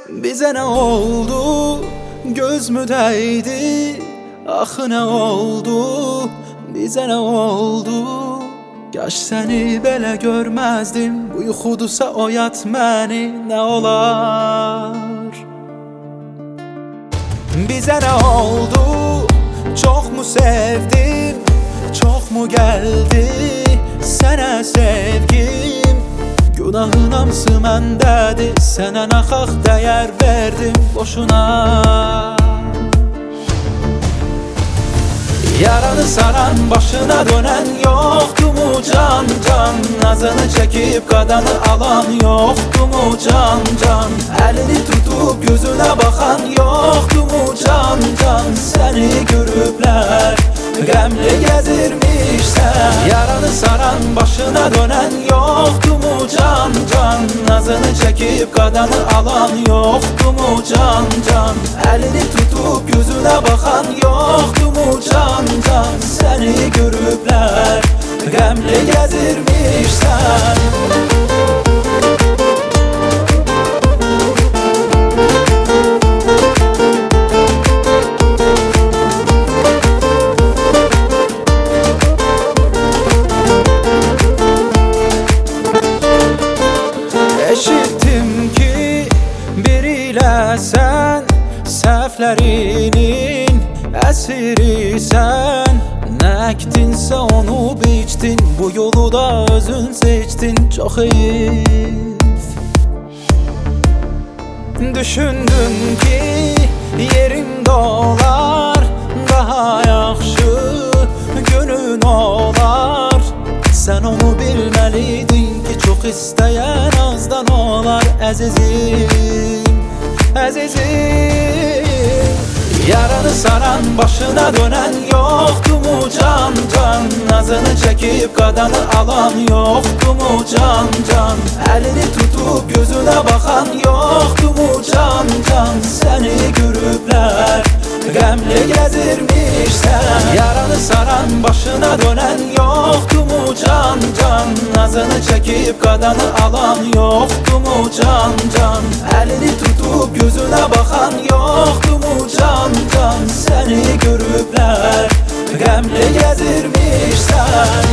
Bize ne oldu? Göz mü değdi? Ah ne oldu? Bize ne oldu? Yaş seni belə görmezdim. Bu yuxudusa oyat məni ne olar? Bize ne oldu? Çok mu sevdim? Çok mu geldi sana sevgim? Günahın hamısı məndədir. Sənə naxaq dəyər verdim boşuna. Yaranı saran, başına dönen yoktu mu can can? Nazını çekip qadanı alan yoktu mu can can? Elini tutup gözüne bakan yoktu mu can can? Seni görüblər qəmli gəzirmişsən. Yaranı saran, başına dönen yoktu mu can can? Nazını çekip qadanı alan yoktu mu can can? Elini tutup gözüne bakan yoktu mu can can? Seni görüblər qəmli gəzirmişsən. Eşittim ki biriyle sen səhvlərinin əsirisən. Nə ektinsə onu biçdin, bu yolu da özün seçdin. Çox heyif. Düşündün ki yerin dolar, daha yaxşı günün olar. Sen onu bilməliydin ki çox istəyən azdan olar. Əzizim, əzizim. Yaranı saran, başına dönen yoktu mu can can? Nazını çekip qadanı alan yoktu mu can can? Elini tutup gözüne bakan yoktu mu can can? Seni görüblər qəmli gəzirmişsən. Yaranı saran, başına dönen yoktu mu can can? Nazını çekip qadanı alan yoktu mu can can? Elini tutup gözüne bakan yoktu mu can can? Seni görüblər qəmli gəzirmişsən.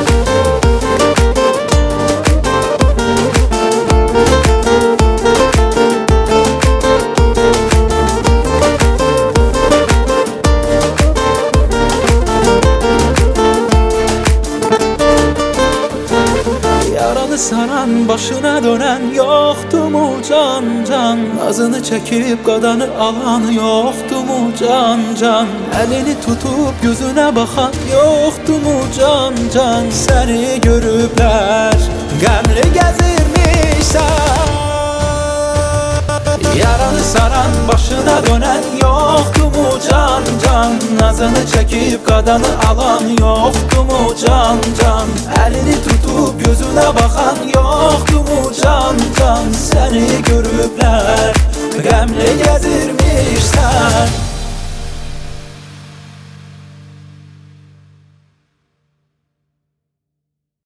Saran, başına dönen yoktu mu can can? Nazını çekip qadanı alan yoktu mu can can? Elini tutup gözüne bakan yoktu mu can can? Seni görüblər qəmli gəzirmişsən. Yaranı saran, başına dönen yoktu mu can can? Nazını çekip qadanı alan yoktu mu can can? Elini tutup gözüne bakan yoktu mu can can? Seni görüblər qəmli gəzirmişsən.